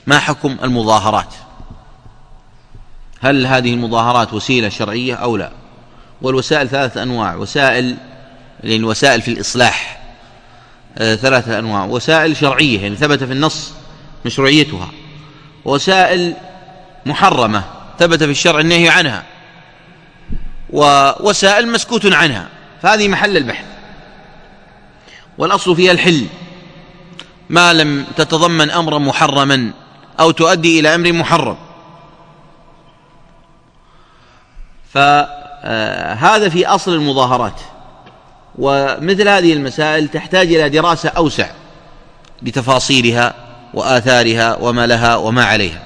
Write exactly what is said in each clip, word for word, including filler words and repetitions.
ما حكم المظاهرات؟ هل هذه المظاهرات وسيلة شرعية أو لا؟ والوسائل ثلاثة أنواع، وسائل يعني وسائل في الإصلاح آه ثلاثة أنواع: وسائل شرعية يعني ثبت في النص مشروعيتها، وسائل محرمة ثبت في الشرع النهي عنها، ووسائل مسكوت عنها، فهذه محل البحث. والأصل فيها الحل ما لم تتضمن أمرا محرما أو تؤدي إلى أمر محرم. فهذا في أصل المظاهرات. ومثل هذه المسائل تحتاج إلى دراسة أوسع لتفاصيلها وآثارها وما لها وما عليها.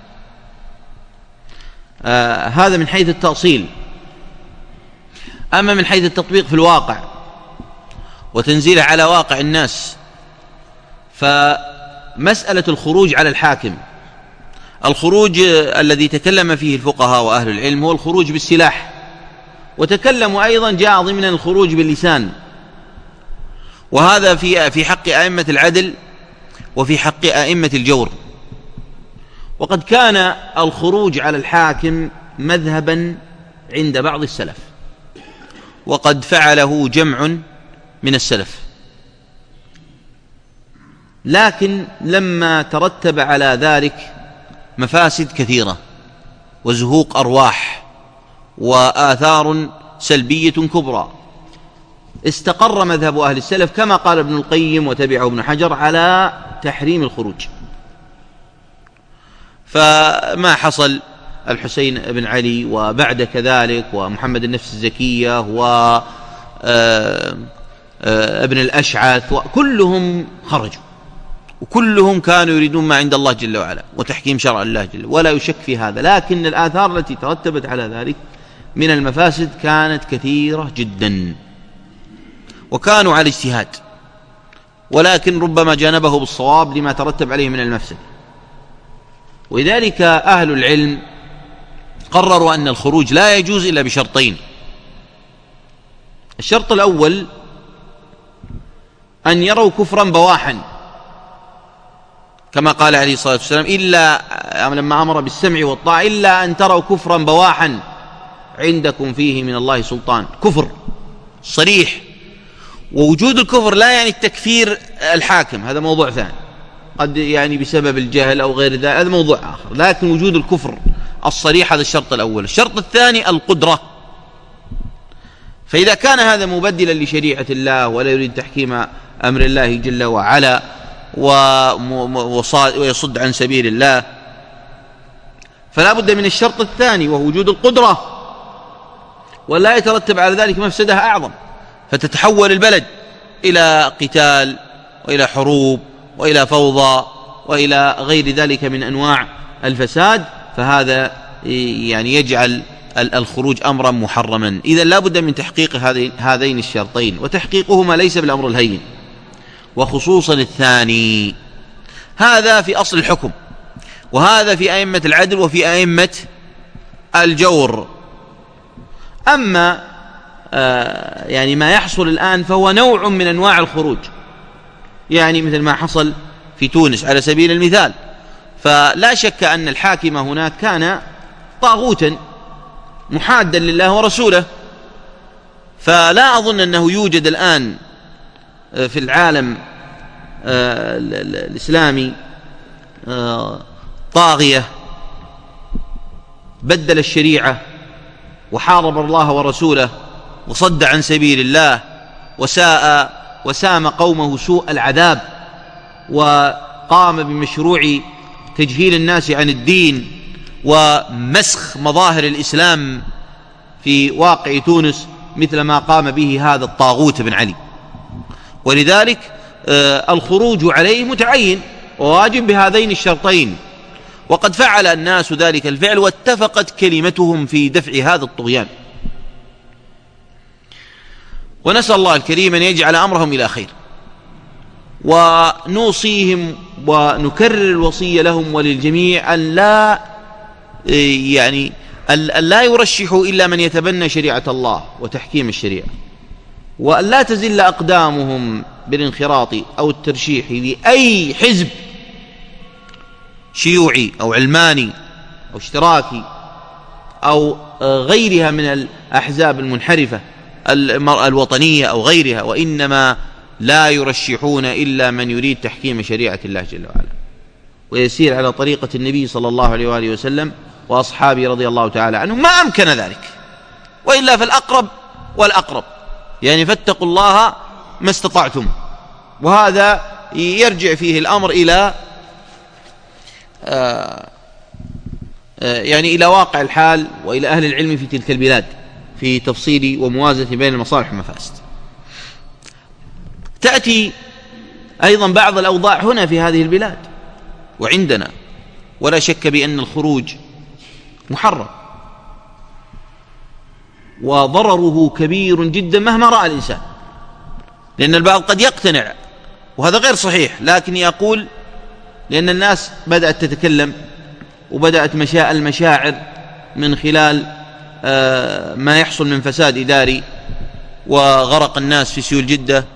آه هذا من حيث التأصيل. أما من حيث التطبيق في الواقع وتنزيله على واقع الناس، فمسألة الخروج على الحاكم، الخروج الذي تكلم فيه الفقهاء وأهل العلم هو الخروج بالسلاح، وتكلموا أيضا جاء ضمن الخروج باللسان، وهذا في في حق أئمة العدل وفي حق أئمة الجور. وقد كان الخروج على الحاكم مذهبا عند بعض السلف، وقد فعله جمع من السلف، لكن لما ترتب على ذلك مفاسد كثيرة وزهوق أرواح وآثار سلبية كبرى، استقر مذهب أهل السلف كما قال ابن القيم وتبعه ابن حجر على تحريم الخروج. فما حصل الحسين بن علي وبعد كذلك ومحمد النفس الزكية وابن الأشعث وكلهم خرجوا، وكلهم كانوا يريدون ما عند الله جل وعلا وتحكيم شرع الله جل، ولا يشك في هذا. لكن الآثار التي ترتبت على ذلك من المفاسد كانت كثيرة جدا، وكانوا على اجتهاد، ولكن ربما جانبه بالصواب لما ترتب عليه من المفسد. ولذلك أهل العلم قرروا أن الخروج لا يجوز إلا بشرطين: الشرط الأول أن يروا كفرا بواحا، كما قال عليه الصلاة والسلام: إلا لما أمر بالسمع والطاعة إلا أن تروا كفرا بواحا عندكم فيه من الله سلطان، كفر صريح. ووجود الكفر لا يعني التكفير الحاكم، هذا موضوع ثاني، قد يعني بسبب الجهل أو غير ذلك، هذا موضوع آخر، لكن وجود الكفر الصريح هذا الشرط الأول. الشرط الثاني القدرة، فإذا كان هذا مبدلا لشريعة الله ولا يريد تحكيم أمر الله جل وعلا ويصد عن سبيل الله، فلا بد من الشرط الثاني وهو وجود القدرة، ولا يترتب على ذلك مفسدة أعظم، فتتحول البلد إلى قتال وإلى حروب وإلى فوضى وإلى غير ذلك من أنواع الفساد، فهذا يعني يجعل الخروج أمرا محرما. إذن لا بد من تحقيق هذين الشرطين، وتحقيقهما ليس بالأمر الهين، وخصوصا الثاني. هذا في أصل الحكم، وهذا في أئمة العدل وفي أئمة الجور. أما آه يعني ما يحصل الآن فهو نوع من أنواع الخروج، يعني مثل ما حصل في تونس على سبيل المثال. فلا شك أن الحاكم هناك كان طاغوتا محادا لله ورسوله، فلا أظن أنه يوجد الآن في العالم آه الإسلامي آه طاغية بدل الشريعة وحارب الله ورسوله وصد عن سبيل الله وساء وسام قومه سوء العذاب، وقام بمشروع تجهيل الناس عن الدين ومسخ مظاهر الإسلام في واقع تونس مثل ما قام به هذا الطاغوت بن علي. ولذلك آه الخروج عليه متعين وواجب بهذين الشرطين، وقد فعل الناس ذلك الفعل واتفقت كلمتهم في دفع هذا الطغيان، ونسأل الله الكريم أن يجعل أمرهم إلى خير. ونوصيهم ونكرر الوصية لهم وللجميع أن لا يعني أن لا يرشحوا إلا من يتبنى شريعة الله وتحكيم الشريعة، وأن لا تزل أقدامهم بالانخراط أو الترشيح لأي حزب شيوعي أو علماني أو اشتراكي أو غيرها من الأحزاب المنحرفة الوطنية أو غيرها، وإنما لا يرشحون إلا من يريد تحكيم شريعة الله جل وعلا ويسير على طريقة النبي صلى الله عليه وآله وسلم وأصحابه رضي الله تعالى عنهم ما أمكن ذلك، وإلا فالأقرب والأقرب، يعني فاتقوا الله ما استطعتم. وهذا يرجع فيه الأمر إلى آه يعني إلى واقع الحال وإلى أهل العلم في تلك البلاد في تفصيل وموازنة بين المصالح والمفاسد. تأتي أيضا بعض الأوضاع هنا في هذه البلاد وعندنا، ولا شك بأن الخروج محرم وضرره كبير جدا مهما رأى الإنسان، لأن البعض قد يقتنع وهذا غير صحيح، لكن يقول لأن الناس بدأت تتكلم وبدأت مشاء المشاعر من خلال ما يحصل من فساد إداري وغرق الناس في سيول جدة،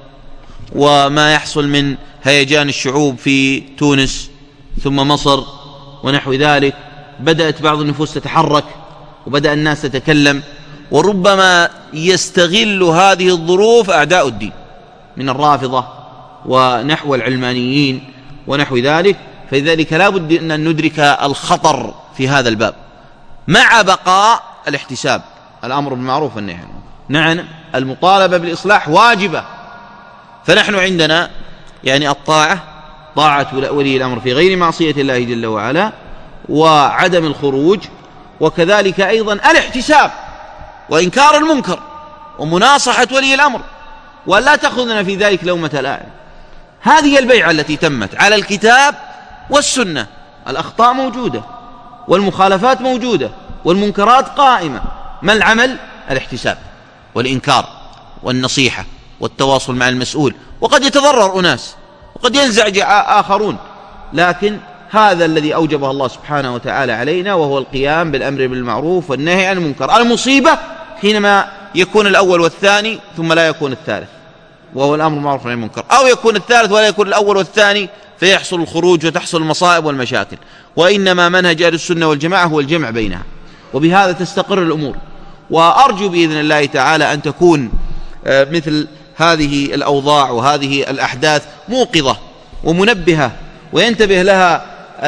وما يحصل من هيجان الشعوب في تونس ثم مصر ونحو ذلك، بدأت بعض النفوس تتحرك وبدأ الناس تتكلم، وربما يستغل هذه الظروف أعداء الدين من الرافضة ونحو العلمانيين ونحو ذلك. فلذلك لا بد أن ندرك الخطر في هذا الباب مع بقاء الاحتساب، الأمر بالمعروف والنهي عن المنكر. نعم المطالبة بالإصلاح واجبة، فنحن عندنا يعني الطاعة، طاعة ولي الأمر في غير معصية الله جل وعلا، وعدم الخروج، وكذلك أيضا الاحتساب وإنكار المنكر ومناصحة ولي الأمر، ولا تأخذنا في ذلك لومة لائم. هذه البيعة التي تمت على الكتاب والسنة، الأخطاء موجودة والمخالفات موجودة والمنكرات قائمة، ما العمل؟ الاحتساب والإنكار والنصيحة والتواصل مع المسؤول. وقد يتضرر أناس وقد ينزعج آخرون، لكن هذا الذي أوجبه الله سبحانه وتعالى علينا، وهو القيام بالأمر بالمعروف والنهي عن المنكر. المصيبة حينما يكون الأول والثاني ثم لا يكون الثالث، وهو الأمر بالمعروف والنهي عن المنكر، أو يكون الثالث ولا يكون الأول والثاني، فيحصل الخروج وتحصل المصائب والمشاكل. وإنما منهج أهل السنة والجماعة هو الجمع بينها، وبهذا تستقر الأمور. وأرجو بإذن الله تعالى أن تكون مثل هذه الأوضاع وهذه الأحداث موقظة ومنبهة، وينتبه لها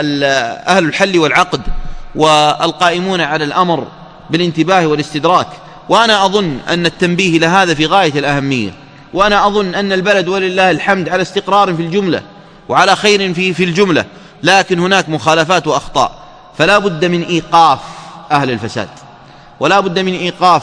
أهل الحل والعقد والقائمون على الأمر بالانتباه والاستدراك. وأنا أظن أن التنبيه لهذا في غاية الأهمية، وأنا أظن أن البلد ولله الحمد على استقرار في الجملة وعلى خير في في الجملة، لكن هناك مخالفات وأخطاء، فلا بد من إيقاف أهل الفساد، ولا بد من إيقاف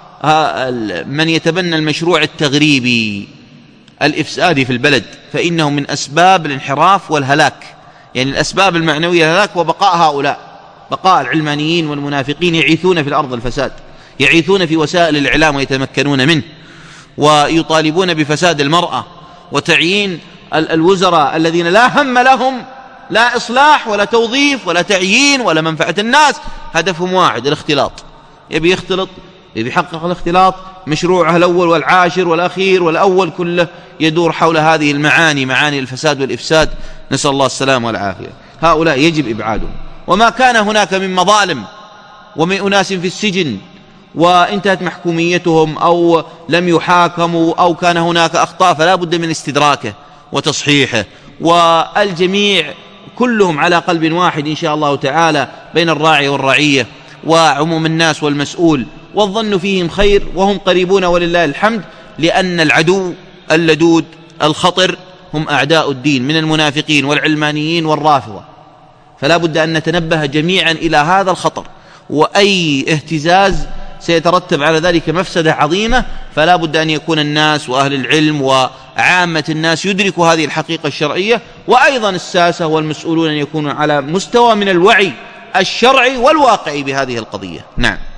من يتبنى المشروع التغريبي الإفساد في البلد، فإنه من أسباب الانحراف والهلاك، يعني الأسباب المعنوية الهلاك وبقاء هؤلاء، بقاء العلمانيين والمنافقين يعيثون في الأرض الفساد، يعيثون في وسائل الإعلام ويتمكنون منه، ويطالبون بفساد المرأة وتعيين الوزراء الذين لا هم لهم لا إصلاح ولا توظيف ولا تعيين ولا منفعة الناس، هدفهم واحد الاختلاط، يبي يختلط، يبي يحقق الاختلاط. مشروعه الأول والعاشر والأخير والأول كله يدور حول هذه المعاني، معاني الفساد والإفساد، نسأل الله السلامة والعافية. هؤلاء يجب إبعادهم، وما كان هناك من مظالم ومن أناس في السجن وانتهت محكوميتهم أو لم يحاكموا أو كان هناك أخطاء، فلا بد من استدراكه وتصحيحه، والجميع كلهم على قلب واحد إن شاء الله تعالى، بين الراعي والرعية وعموم الناس والمسؤول، والظن فيهم خير وهم قريبون ولله الحمد، لأن العدو اللدود الخطر هم أعداء الدين من المنافقين والعلمانيين والرافضة، فلا بد أن نتنبه جميعا إلى هذا الخطر، وأي اهتزاز سيترتب على ذلك مفسدة عظيمة، فلا بد أن يكون الناس وأهل العلم وعامة الناس يدركوا هذه الحقيقة الشرعية، وأيضا الساسة والمسؤولون أن يكونوا على مستوى من الوعي الشرعي والواقعي بهذه القضية. نعم.